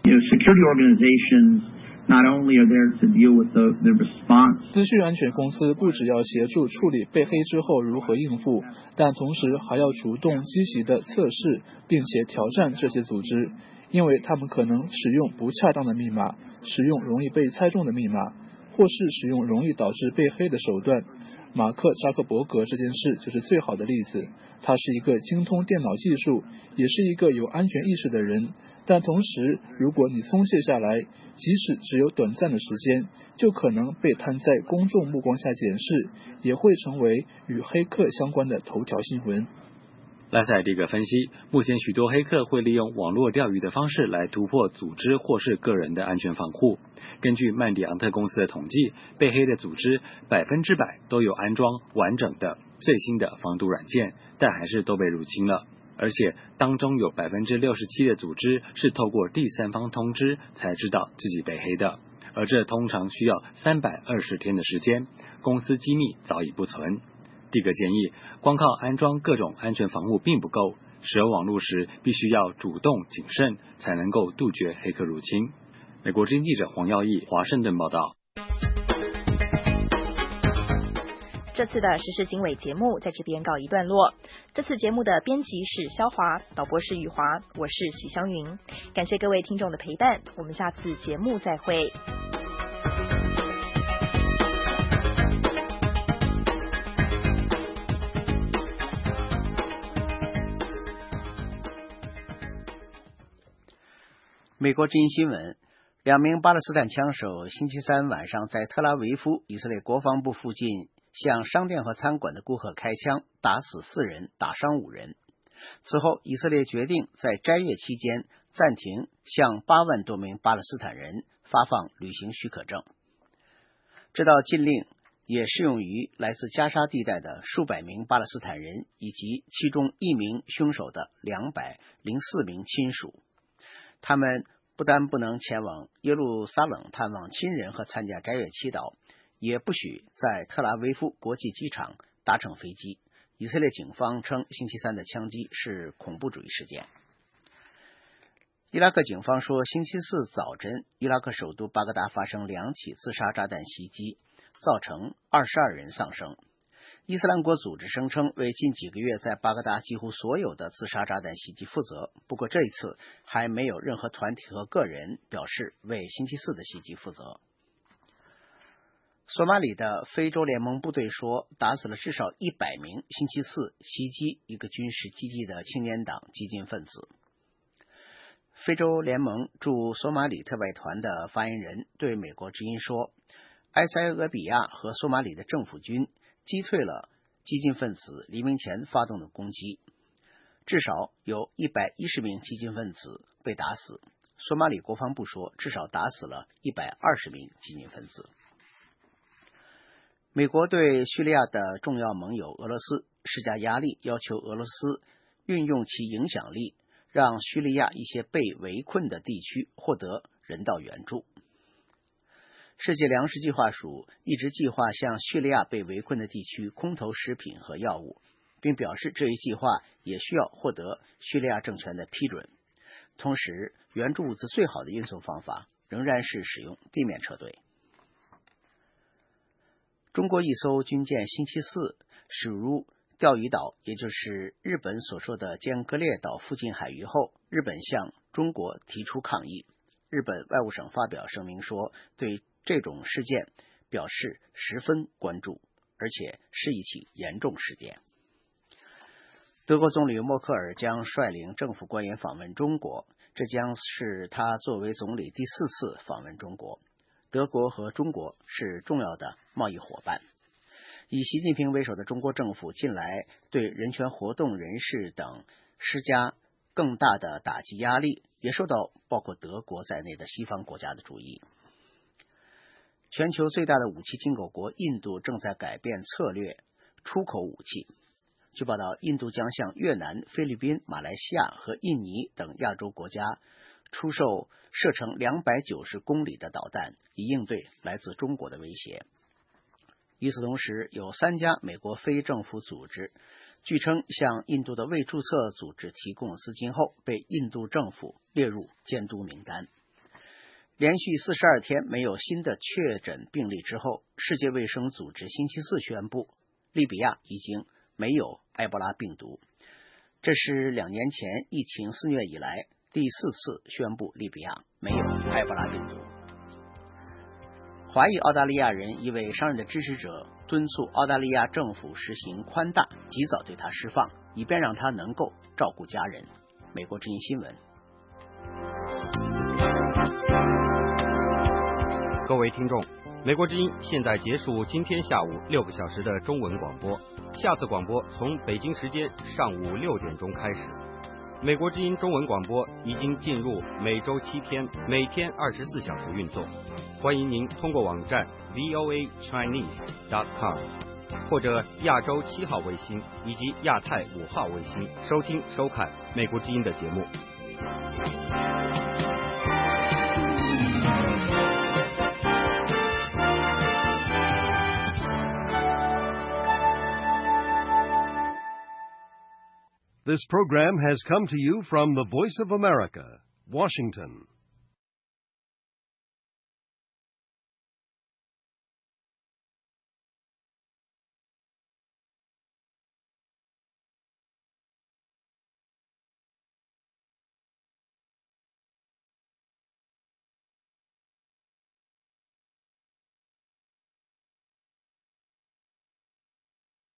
Not only are there to deal with the, the response. 资讯安全公司不只要协助处理被黑之后如何应付，但同时还要主动积极的测试并且挑战这些组织，因为他们可能使用不恰当的密码，使用容易被猜中的密码，或是使用容易导致被黑的手段。马克·扎克伯格这件事就是最好的例子。他是一个精通电脑技术，也是一个有安全意识的人。但同时，如果你松懈下来，即使只有短暂的时间，就可能被摊在公众目光下检视，也会成为与黑客相关的头条新闻。 拉塞蒂格分析，目前许多黑客会利用网络钓鱼的方式来突破组织或是个人的安全防护。根据曼迪昂特公司的统计，被黑的组织百分之百都有安装完整的最新的防毒软件，但还是都被入侵了。而且当中有百分之六十七的组织是透过第三方通知才知道自己被黑的，而这通常需要三百二十天的时间，公司机密早已不存。蒂格建议，光靠安装各种安全防护并不够，使用网络时必须要主动谨慎，才能够杜绝黑客入侵。美国之音记者黄耀义华盛顿报道。 这次的时事经纬节目在这边告一段落。这次节目的编辑是肖华，导播是雨华，我是许湘云。感谢各位听众的陪伴，我们下次节目再会。 美国之音新闻，两名巴勒斯坦枪手星期三晚上在特拉维夫以色列国防部附近向商店和餐馆的顾客开枪，打死四人，打伤五人。此后，以色列决定在斋月期间暂停向八万多名巴勒斯坦人发放旅行许可证。这道禁令也适用于来自加沙地带的数百名巴勒斯坦人以及其中一名凶手的两百零四名亲属。他们不但不能前往耶路撒冷探望亲人和参加斋月祈祷，也不许在特拉维夫国际机场搭乘飞机。以色列警方称星期三的枪击是恐怖主义事件。伊拉克警方说，星期四早晨，伊拉克首都巴格达发生两起自杀炸弹袭击，造成二十二人丧生。伊斯兰国组织声称为近几个月在巴格达几乎所有的自杀炸弹袭击负责，不过这一次还没有任何团体和个人表示为星期四的袭击负责。索马里的非洲联盟部队说，打死了至少一百名星期四袭击一个军事基地的青年党激进分子。非洲联盟驻索马里特派团的发言人对美国之音说，埃塞俄比亚和索马里的政府军击退了激进分子黎明前发动的攻击，至少有一百一十名激进分子被打死。索马里国防部说，至少打死了一百二十名激进分子。美国对叙利亚的重要盟友俄罗斯施加压力，要求俄罗斯运用其影响力，让叙利亚一些被围困的地区获得人道援助。世界粮食计划署一直计划向叙利亚被围困的地区空投食品和药物，并表示这一计划也需要获得叙利亚政权的批准。同时，援助物资最好的运送方法仍然是使用地面车队。中国一艘军舰星期四驶入钓鱼岛，也就是日本所说的尖阁列岛附近海域后，日本向中国提出抗议。日本外务省发表声明说，对这种事件表示十分关注，而且是一起严重事件。德国总理默克尔将率领政府官员访问中国，这将是他作为总理第四次访问中国。德国和中国是重要的贸易伙伴。以习近平为首的中国政府近来对人权活动人士等施加更大的打击压力，也受到包括德国在内的西方国家的注意。全球最大的武器进口国印度正在改变策略，出口武器。据报道，印度将向越南、菲律宾、马来西亚和印尼等亚洲国家出售射程两百九十公里的导弹，以应对来自中国的威胁。与此同时，有三家美国非政府组织据称向印度的未注册组织提供资金后，被印度政府列入监督名单。连续四十二天没有新的确诊病例之后，世界卫生组织星期四宣布，利比亚已经没有埃博拉病毒。这是两年前疫情肆虐以来第四次宣布利比亚没有埃博拉病毒。华裔澳大利亚人一位商人的支持者敦促澳大利亚政府实行宽大，及早对他释放，以便让他能够照顾家人。美国之音新闻。 各位听众， 美国之音现在结束今天下午六个小时的中文广播，下次广播从北京时间上午六点钟开始。美国之音中文广播已经进入每周七天，每天二十四小时运作。欢迎您通过网站 v o a chinese dot com 或者亚洲七号卫星以及亚太五号卫星收听收看美国之音的节目。 This program has come to you from the Voice of America, Washington.